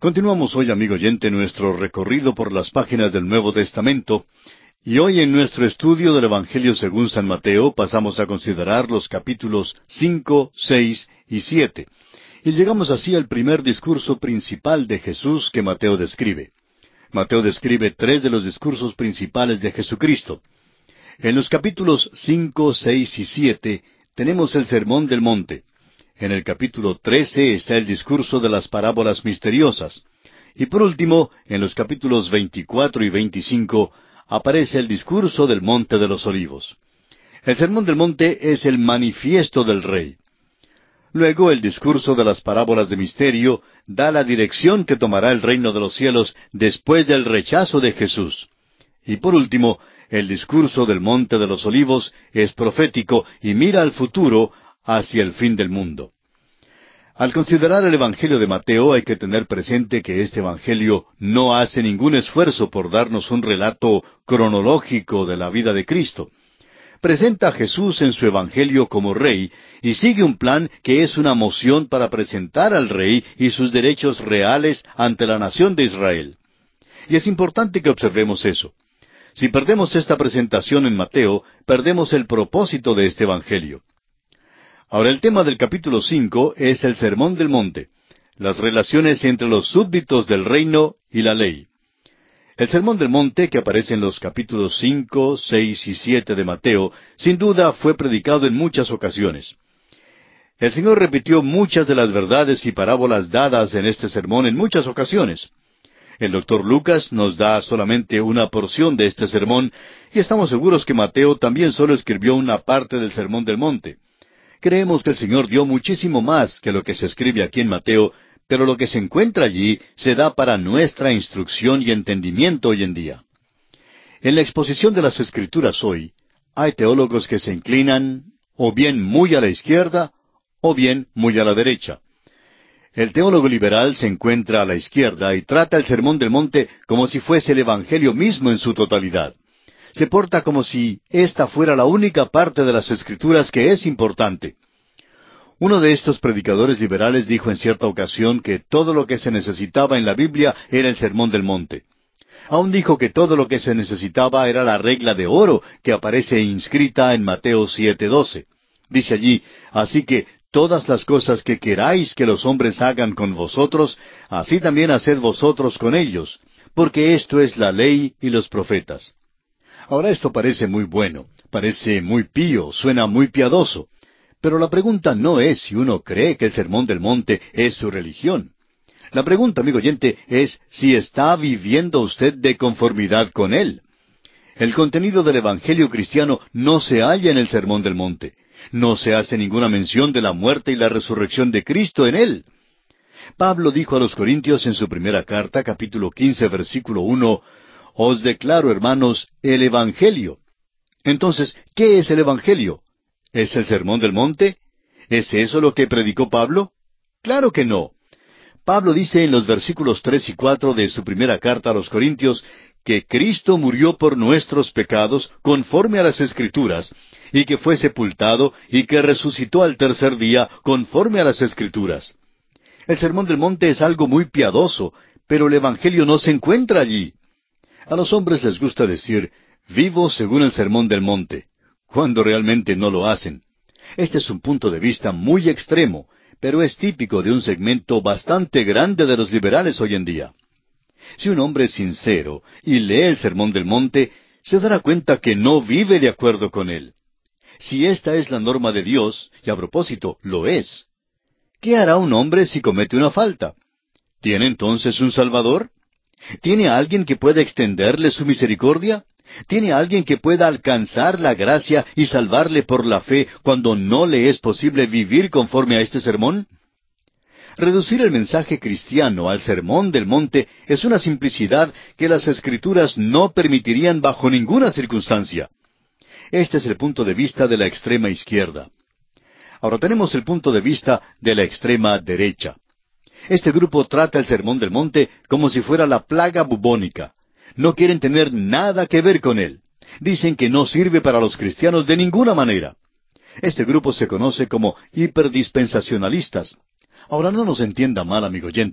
Continuamos hoy, amigo oyente, nuestro recorrido por las páginas del Nuevo Testamento, y hoy en nuestro estudio del Evangelio según San Mateo pasamos a considerar los capítulos 5, 6 y 7, y llegamos así al primer discurso principal de Jesús que Mateo describe. Mateo describe tres de los discursos principales de Jesucristo. En los capítulos 5, 6 y 7 tenemos el Sermón del Monte. En el capítulo 13 está el discurso de las parábolas misteriosas. Y por último, en los capítulos 24 y 25, aparece el discurso del Monte de los Olivos. El Sermón del Monte es el manifiesto del Rey. Luego, el discurso de las parábolas de misterio da la dirección que tomará el reino de los cielos después del rechazo de Jesús. Y por último, el discurso del Monte de los Olivos es profético y mira al futuro, hacia el fin del mundo. Al considerar el Evangelio de Mateo hay que tener presente que este Evangelio no hace ningún esfuerzo por darnos un relato cronológico de la vida de Cristo. Presenta a Jesús en su Evangelio como Rey y sigue un plan que es una moción para presentar al Rey y sus derechos reales ante la nación de Israel. Y es importante que observemos eso. Si perdemos esta presentación en Mateo, perdemos el propósito de este Evangelio. Ahora el tema del capítulo 5 es el Sermón del Monte, las relaciones entre los súbditos del reino y la ley. El Sermón del Monte, que aparece en los capítulos 5, 6 y 7 de Mateo, sin duda fue predicado en muchas ocasiones. El Señor repitió muchas de las verdades y parábolas dadas en este sermón en muchas ocasiones. El doctor Lucas nos da solamente una porción de este sermón, y estamos seguros que Mateo también solo escribió una parte del Sermón del Monte. Creemos que el Señor dio muchísimo más que lo que se escribe aquí en Mateo, pero lo que se encuentra allí se da para nuestra instrucción y entendimiento hoy en día. En la exposición de las Escrituras hoy, hay teólogos que se inclinan o bien muy a la izquierda o bien muy a la derecha. El teólogo liberal se encuentra a la izquierda y trata el Sermón del Monte como si fuese el Evangelio mismo en su totalidad. Se porta como si esta fuera la única parte de las Escrituras que es importante. Uno de estos predicadores liberales dijo en cierta ocasión que todo lo que se necesitaba en la Biblia era el Sermón del Monte. Aún dijo que todo lo que se necesitaba era la regla de oro que aparece inscrita en Mateo 7:12. Dice allí, así que todas las cosas que queráis que los hombres hagan con vosotros, así también haced vosotros con ellos, porque esto es la ley y los profetas. Ahora esto parece muy bueno, parece muy pío, suena muy piadoso. Pero la pregunta no es si uno cree que el Sermón del Monte es su religión. La pregunta, amigo oyente, es si está viviendo usted de conformidad con él. El contenido del Evangelio cristiano no se halla en el Sermón del Monte. No se hace ninguna mención de la muerte y la resurrección de Cristo en él. Pablo dijo a los Corintios en su primera carta, capítulo 15, versículo 1, «Os declaro, hermanos, el Evangelio». Entonces, ¿qué es el Evangelio? ¿Es el Sermón del Monte? ¿Es eso lo que predicó Pablo? Claro que no. Pablo dice en los versículos 3 y 4 de su primera carta a los Corintios que Cristo murió por nuestros pecados conforme a las Escrituras, y que fue sepultado y que resucitó al tercer día conforme a las Escrituras. El Sermón del Monte es algo muy piadoso, pero el Evangelio no se encuentra allí. A los hombres les gusta decir, vivo según el Sermón del Monte, cuando realmente no lo hacen. Este es un punto de vista muy extremo, pero es típico de un segmento bastante grande de los liberales hoy en día. Si un hombre es sincero y lee el Sermón del Monte, se dará cuenta que no vive de acuerdo con él. Si esta es la norma de Dios, y a propósito, lo es, ¿qué hará un hombre si comete una falta? ¿Tiene entonces un Salvador? ¿Tiene alguien que pueda extenderle su misericordia? ¿Tiene alguien que pueda alcanzar la gracia y salvarle por la fe cuando no le es posible vivir conforme a este sermón? Reducir el mensaje cristiano al Sermón del Monte es una simplicidad que las Escrituras no permitirían bajo ninguna circunstancia. Este es el punto de vista de la extrema izquierda. Ahora tenemos el punto de vista de la extrema derecha. Este grupo trata el Sermón del Monte como si fuera la plaga bubónica. No quieren tener nada que ver con él. Dicen que no sirve para los cristianos de ninguna manera. Este grupo se conoce como hiperdispensacionalistas. Ahora no nos entienda mal, amigo oyente.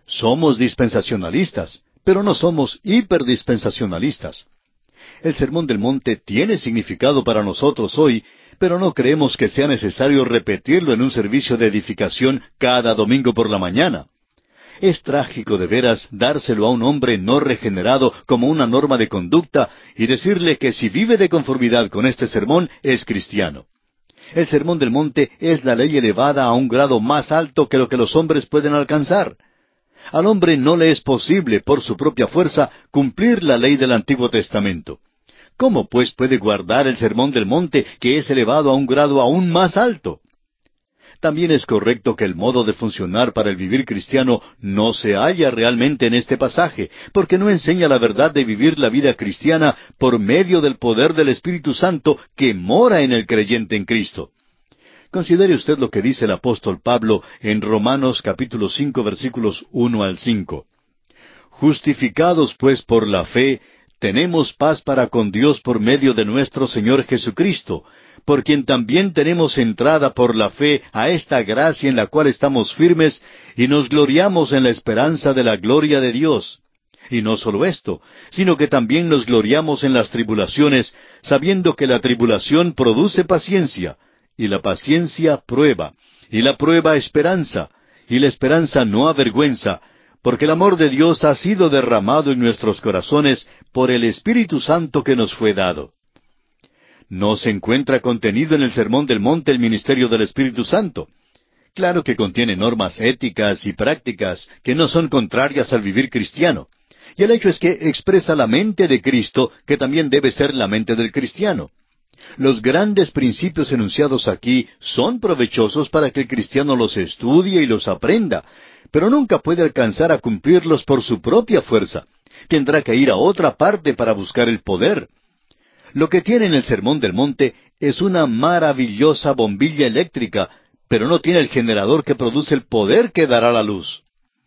Somos dispensacionalistas, pero no somos hiperdispensacionalistas. El Sermón del Monte tiene significado para nosotros hoy, pero no creemos que sea necesario repetirlo en un servicio de edificación cada domingo por la mañana. Es trágico de veras dárselo a un hombre no regenerado como una norma de conducta y decirle que si vive de conformidad con este sermón es cristiano. El Sermón del Monte es la ley elevada a un grado más alto que lo que los hombres pueden alcanzar. Al hombre no le es posible, por su propia fuerza, cumplir la ley del Antiguo Testamento. ¿Cómo, pues, puede guardar el Sermón del Monte, que es elevado a un grado aún más alto? También es correcto que el modo de funcionar para el vivir cristiano no se halla realmente en este pasaje, porque no enseña la verdad de vivir la vida cristiana por medio del poder del Espíritu Santo que mora en el creyente en Cristo. Considere usted lo que dice el apóstol Pablo en Romanos capítulo 5 versículos 1 al 5. Justificados pues por la fe, tenemos paz para con Dios por medio de nuestro Señor Jesucristo, por quien también tenemos entrada por la fe a esta gracia en la cual estamos firmes y nos gloriamos en la esperanza de la gloria de Dios. Y no solo esto, sino que también nos gloriamos en las tribulaciones, sabiendo que la tribulación produce paciencia, y la paciencia prueba, y la prueba esperanza, y la esperanza no avergüenza, porque el amor de Dios ha sido derramado en nuestros corazones por el Espíritu Santo que nos fue dado. No se encuentra contenido en el Sermón del Monte el ministerio del Espíritu Santo. Claro que contiene normas éticas y prácticas que no son contrarias al vivir cristiano. Y el hecho es que expresa la mente de Cristo, que también debe ser la mente del cristiano. Los grandes principios enunciados aquí son provechosos para que el cristiano los estudie y los aprenda, pero nunca puede alcanzar a cumplirlos por su propia fuerza. Tendrá que ir a otra parte para buscar el poder. Lo que tiene en el Sermón del Monte es una maravillosa bombilla eléctrica, pero no tiene el generador que produce el poder que dará la luz.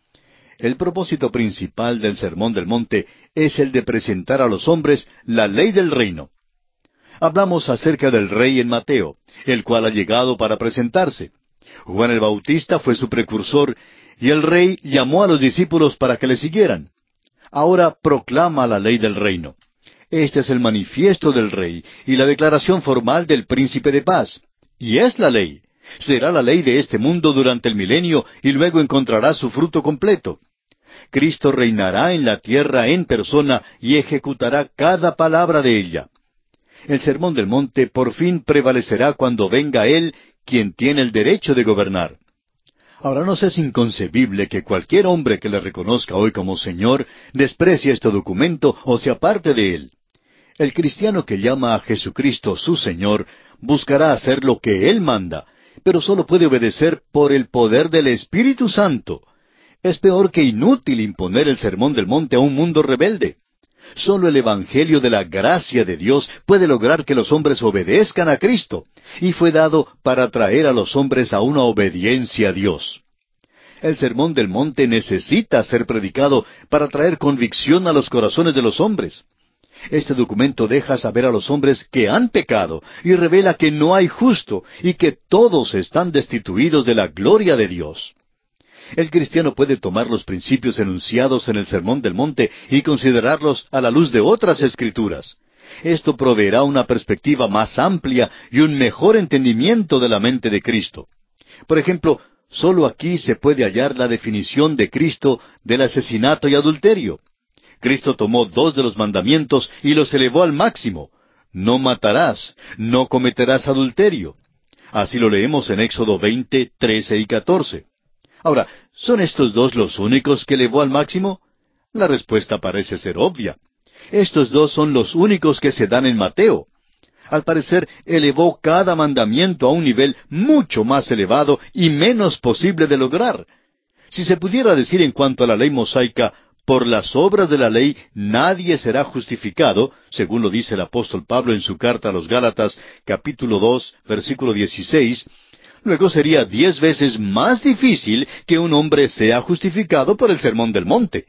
El propósito principal del Sermón del Monte es el de presentar a los hombres la ley del reino. Hablamos acerca del Rey en Mateo, el cual ha llegado para presentarse. Juan el Bautista fue su precursor, y el Rey llamó a los discípulos para que le siguieran. Ahora proclama la ley del reino. Este es el manifiesto del Rey y la declaración formal del Príncipe de Paz. Y es la ley. Será la ley de este mundo durante el milenio y luego encontrará su fruto completo. Cristo reinará en la tierra en persona y ejecutará cada palabra de ella. El Sermón del Monte por fin prevalecerá cuando venga Él, quien tiene el derecho de gobernar. Ahora nos es inconcebible que cualquier hombre que le reconozca hoy como Señor desprecie este documento o se aparte de él. El cristiano que llama a Jesucristo su Señor buscará hacer lo que Él manda, pero solo puede obedecer por el poder del Espíritu Santo. Es peor que inútil imponer el Sermón del Monte a un mundo rebelde. Solo el Evangelio de la gracia de Dios puede lograr que los hombres obedezcan a Cristo, y fue dado para traer a los hombres a una obediencia a Dios. El Sermón del Monte necesita ser predicado para traer convicción a los corazones de los hombres. Este documento deja saber a los hombres que han pecado y revela que no hay justo y que todos están destituidos de la gloria de Dios. El cristiano puede tomar los principios enunciados en el Sermón del Monte y considerarlos a la luz de otras escrituras. Esto proveerá una perspectiva más amplia y un mejor entendimiento de la mente de Cristo. Por ejemplo, solo aquí se puede hallar la definición de Cristo del asesinato y adulterio. Cristo tomó 2 de los mandamientos y los elevó al máximo. No matarás, no cometerás adulterio. Así lo leemos en Éxodo 20, 13 y 14. Ahora, ¿son estos 2 los únicos que elevó al máximo? La respuesta parece ser obvia. Estos 2 son los únicos que se dan en Mateo. Al parecer, elevó cada mandamiento a un nivel mucho más elevado y menos posible de lograr. Si se pudiera decir en cuanto a la ley mosaica, por las obras de la ley nadie será justificado, según lo dice el apóstol Pablo en su carta a los Gálatas, capítulo 2, versículo 16, luego sería 10 veces más difícil que un hombre sea justificado por el Sermón del Monte.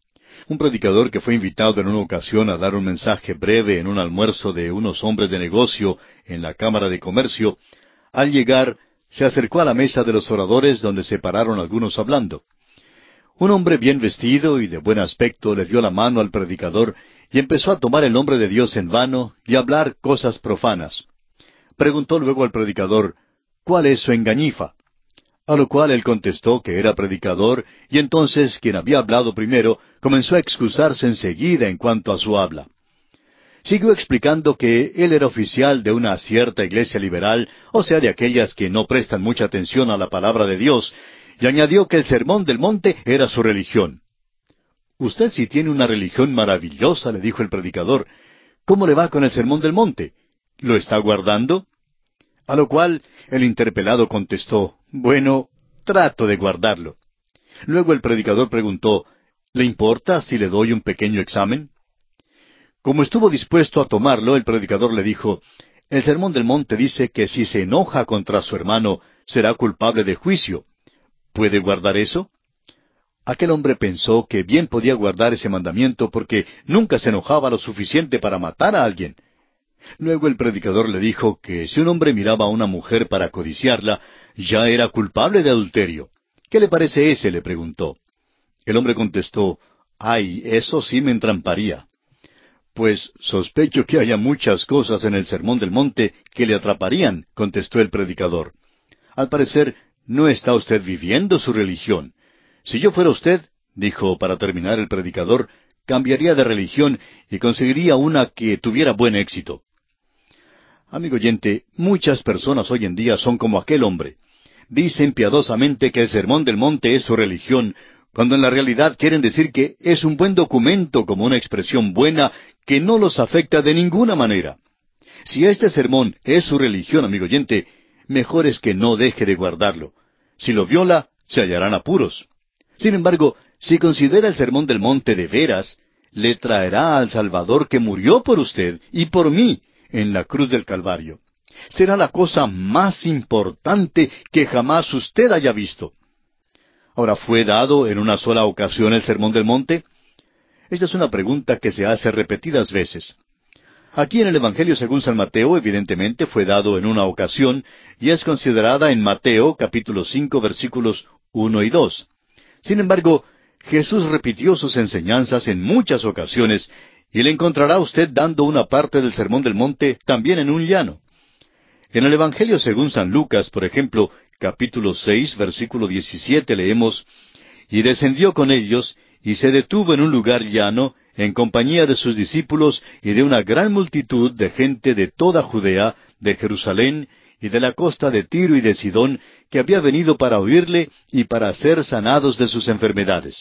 Un predicador que fue invitado en una ocasión a dar un mensaje breve en un almuerzo de unos hombres de negocio en la Cámara de Comercio, al llegar, se acercó a la mesa de los oradores donde se pararon algunos hablando. Un hombre bien vestido y de buen aspecto le dio la mano al predicador y empezó a tomar el nombre de Dios en vano y a hablar cosas profanas. Preguntó luego al predicador, ¿cuál es su engañifa? A lo cual él contestó que era predicador, y entonces quien había hablado primero comenzó a excusarse enseguida en cuanto a su habla. Siguió explicando que él era oficial de una cierta iglesia liberal, o sea, de aquellas que no prestan mucha atención a la palabra de Dios, y añadió que el Sermón del Monte era su religión. Usted sí tiene una religión maravillosa, le dijo el predicador. ¿Cómo le va con el Sermón del Monte? ¿Lo está guardando? A lo cual el interpelado contestó, bueno, trato de guardarlo. Luego el predicador preguntó, ¿le importa si le doy un pequeño examen? Como estuvo dispuesto a tomarlo, el predicador le dijo, el Sermón del Monte dice que si se enoja contra su hermano, será culpable de juicio. ¿Puede guardar eso? Aquel hombre pensó que bien podía guardar ese mandamiento porque nunca se enojaba lo suficiente para matar a alguien. Luego el predicador le dijo que si un hombre miraba a una mujer para codiciarla, ya era culpable de adulterio. ¿Qué le parece ese?, le preguntó. El hombre contestó, ay, eso sí me entramparía. Pues sospecho que haya muchas cosas en el Sermón del Monte que le atraparían, contestó el predicador. Al parecer, no está usted viviendo su religión. Si yo fuera usted, dijo para terminar el predicador, cambiaría de religión y conseguiría una que tuviera buen éxito. Amigo oyente, muchas personas hoy en día son como aquel hombre. Dicen piadosamente que el Sermón del Monte es su religión, cuando en la realidad quieren decir que es un buen documento como una expresión buena que no los afecta de ninguna manera. Si este sermón es su religión, amigo oyente, mejor es que no deje de guardarlo. Si lo viola, se hallarán apuros. Sin embargo, si considera el Sermón del Monte de veras, le traerá al Salvador que murió por usted y por mí en la cruz del Calvario. Será la cosa más importante que jamás usted haya visto. Ahora, ¿fue dado en una sola ocasión el Sermón del Monte? Esta es una pregunta que se hace repetidas veces. Aquí en el Evangelio según San Mateo, evidentemente fue dado en una ocasión, y es considerada en Mateo capítulo 5 versículos 1 y 2. Sin embargo, Jesús repitió sus enseñanzas en muchas ocasiones, y le encontrará usted dando una parte del Sermón del Monte también en un llano. En el Evangelio según San Lucas, por ejemplo, capítulo 6, versículo 17, leemos, y descendió con ellos, y se detuvo en un lugar llano, en compañía de sus discípulos y de una gran multitud de gente de toda Judea, de Jerusalén y de la costa de Tiro y de Sidón, que había venido para oírle y para ser sanados de sus enfermedades.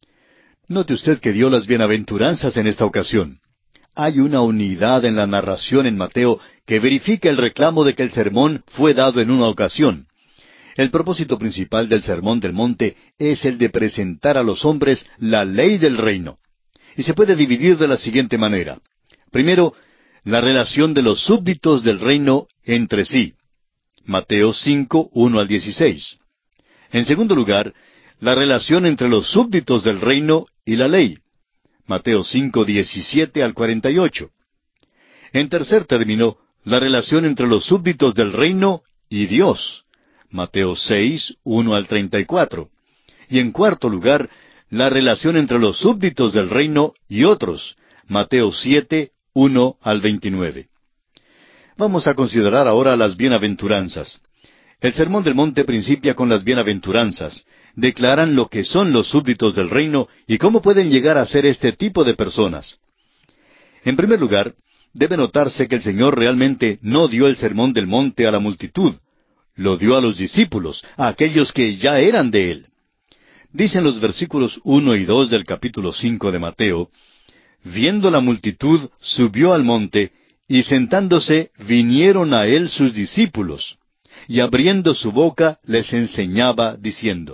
Note usted que dio las bienaventuranzas en esta ocasión. Hay una unidad en la narración en Mateo que verifica el reclamo de que el sermón fue dado en una ocasión. El propósito principal del Sermón del Monte es el de presentar a los hombres la ley del reino. Y se puede dividir de la siguiente manera. Primero, la relación de los súbditos del reino entre sí. Mateo 5, 1 al 16. En segundo lugar, la relación entre los súbditos del reino y la ley. Mateo 5, 17 al 48. En tercer término, la relación entre los súbditos del reino y Dios. Mateo 6, 1 al 34. Y en cuarto lugar, la relación entre los súbditos del reino y otros. Mateo 7, 1 al 29. Vamos a considerar ahora las bienaventuranzas. El Sermón del Monte principia con las bienaventuranzas. Declaran lo que son los súbditos del reino y cómo pueden llegar a ser este tipo de personas. En primer lugar, debe notarse que el Señor realmente no dio el Sermón del Monte a la multitud. Lo dio a los discípulos, a aquellos que ya eran de Él. Dicen los versículos 1 y 2 del capítulo 5 de Mateo, viendo la multitud, subió al monte, y sentándose, vinieron a él sus discípulos, y abriendo su boca, les enseñaba, diciendo.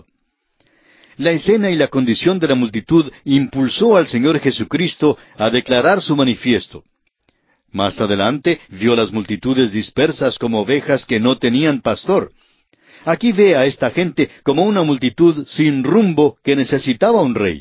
La escena y la condición de la multitud impulsó al Señor Jesucristo a declarar su manifiesto. Más adelante, vio las multitudes dispersas como ovejas que no tenían pastor. Aquí ve a esta gente como una multitud sin rumbo que necesitaba un rey.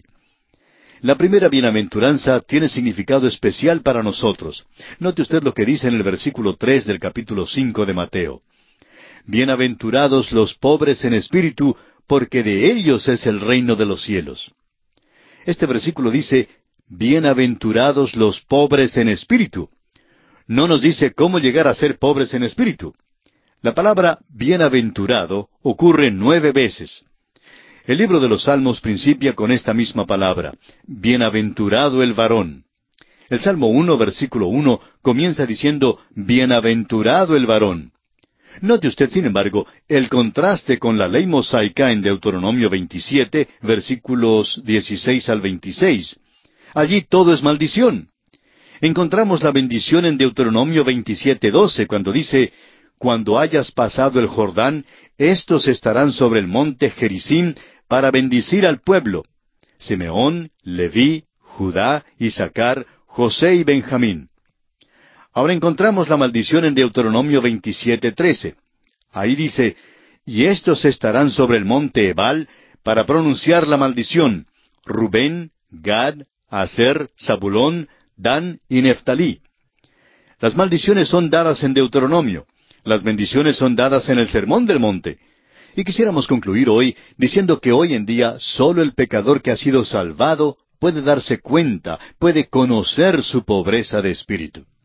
La primera bienaventuranza tiene significado especial para nosotros. Note usted lo que dice en el versículo 3 del capítulo 5 de Mateo. Bienaventurados los pobres en espíritu, porque de ellos es el reino de los cielos. Este versículo dice, bienaventurados los pobres en espíritu. No nos dice cómo llegar a ser pobres en espíritu. La palabra bienaventurado ocurre 9 veces. El libro de los Salmos principia con esta misma palabra, bienaventurado el varón. El Salmo 1, versículo 1, comienza diciendo, bienaventurado el varón. Note usted, sin embargo, el contraste con la ley mosaica en Deuteronomio 27, versículos 16 al 26. Allí todo es maldición. Encontramos la bendición en Deuteronomio 27, 12, cuando dice, cuando hayas pasado el Jordán, éstos estarán sobre el monte Gerizim para bendecir al pueblo. Simeón, Leví, Judá, Isaacar, José y Benjamín. Ahora encontramos la maldición en Deuteronomio 27, 13. Ahí dice, y éstos estarán sobre el monte Ebal para pronunciar la maldición, Rubén, Gad, Aser, Zabulón, Dan y Neftalí. Las maldiciones son dadas en Deuteronomio. Las bendiciones son dadas en el Sermón del Monte. Y quisiéramos concluir hoy diciendo que hoy en día solo el pecador que ha sido salvado puede darse cuenta, puede conocer su pobreza de espíritu.